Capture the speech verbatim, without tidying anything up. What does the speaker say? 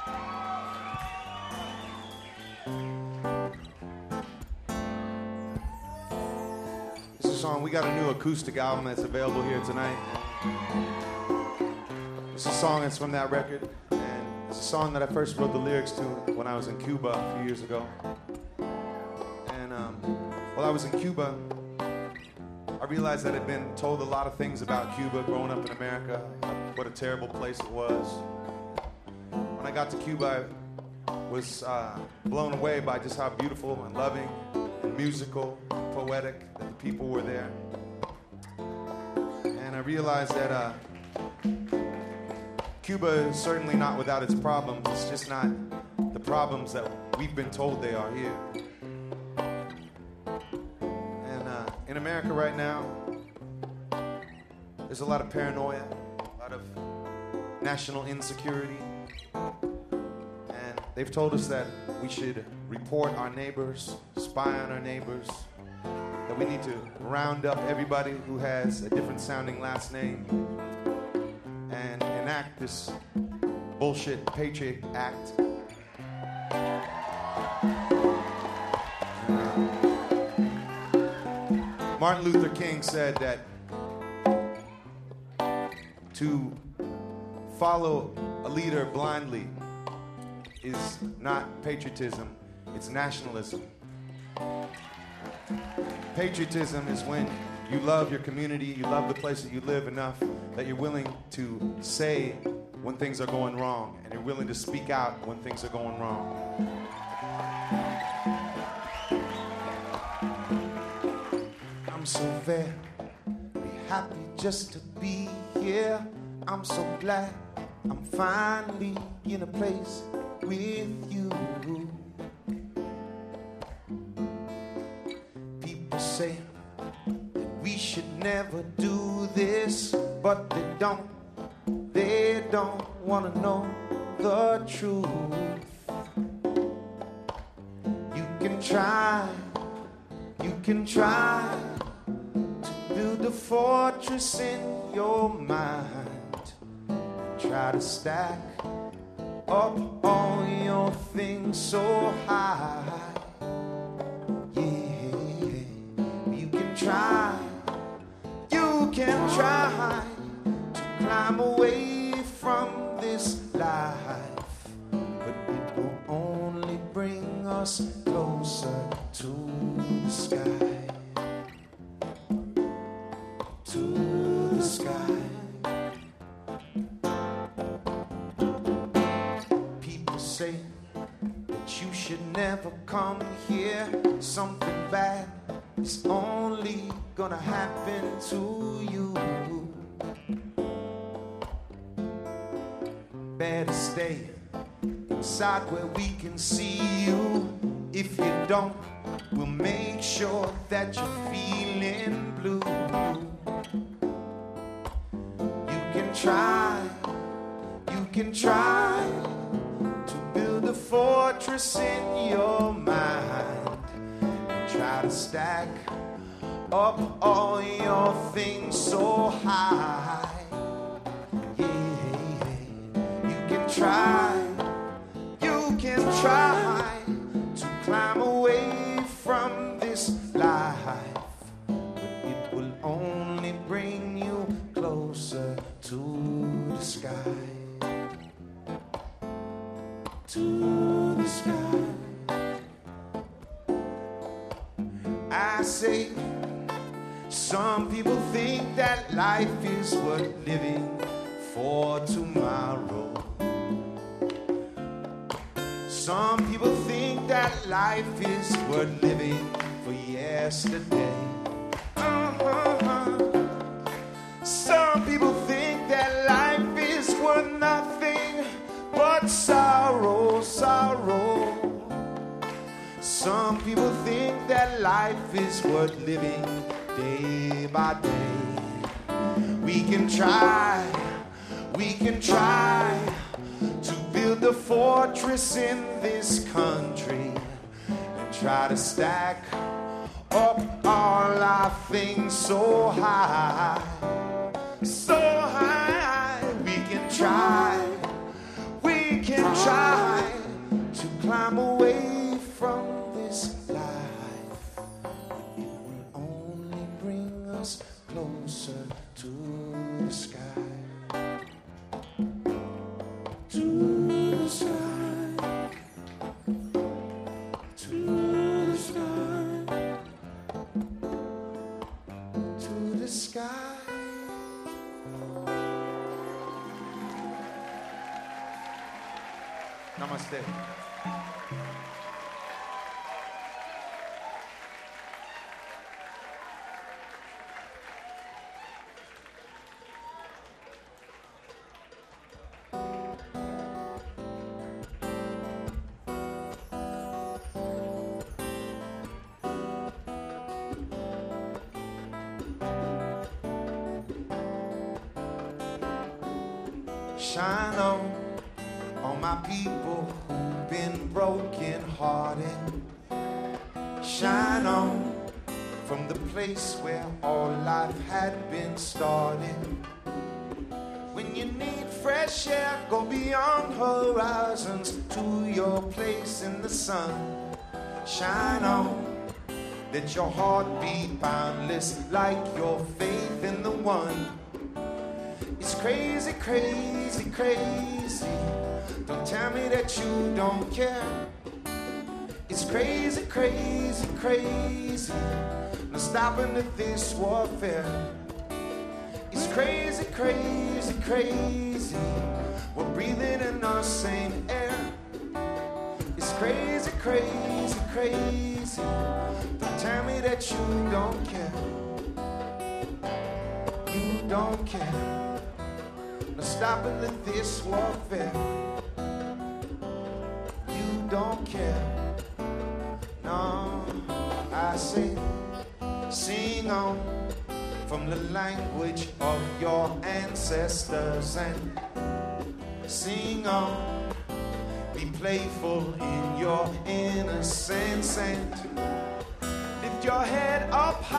This is a song, we got a new acoustic album that's available here tonight. It's a song that's from that record, and it's a song that I first wrote the lyrics to when I was in Cuba a few years ago. And um, while I was in Cuba, I realized that I'd been told a lot of things about Cuba growing up in America, what a terrible place it was. When I got to Cuba, I was uh, blown away by just how beautiful and loving and musical, poetic that the people were there. And I realized that uh, Cuba is certainly not without its problems. It's just not the problems that we've been told they are here. And uh, in America right now, there's a lot of paranoia, a lot of national insecurity. And they've told us that we should report our neighbors, spy on our neighbors, that we need to round up everybody who has a different sounding last name and enact this bullshit Patriot Act. Martin Luther King said that to follow a leader blindly is not patriotism, it's nationalism. Patriotism is when you love your community, you love the place that you live enough that you're willing to say when things are going wrong, and you're willing to speak out when things are going wrong. I'm so very happy just to be here. I'm so glad I'm finally in a place with you. People say that we should never do this, but they don't. They don't want to know the truth. You can try, you can try to build a fortress in your mind. Try to stack up all your things so high. Yeah, you can try, you can try to climb away from this life, but it will only bring us closer to the sky, to the sky. People say that you should never come here. Something bad is only gonna happen to you. Better stay inside where we can see you. If you don't, we'll make sure that you're feeling blue. You can try, you can try to build a fortress in your mind and try to stack up all your things so high. Try, you can try to climb away from this life, but it will only bring you closer to the sky, to the sky. I say, some people think that life is worth living for tomorrow. Some people think that life is worth living for yesterday. Uh-huh. Some people think that life is worth nothing but sorrow, sorrow. Some people think that life is worth living day by day. We can try, we can try to build a fortress in this country and try to stack up all our things so high, so high. We can try, we can try Namaste. Shine on, on my people who've been broken hearted. Shine on from the place where all life had been started. When you need fresh air, go beyond horizons to your place in the sun. Shine on, let your heart be boundless like your faith in the one. It's crazy, crazy, crazy. Don't tell me that you don't care. It's crazy, crazy, crazy. No stopping at this warfare. It's crazy, crazy, crazy. We're breathing in the same air. It's crazy, crazy, crazy. Don't tell me that you don't care. You don't care. No stopping at this warfare. You don't care. No, I say, sing on from the language of your ancestors and sing on. Be playful in your innocence and lift your head up high.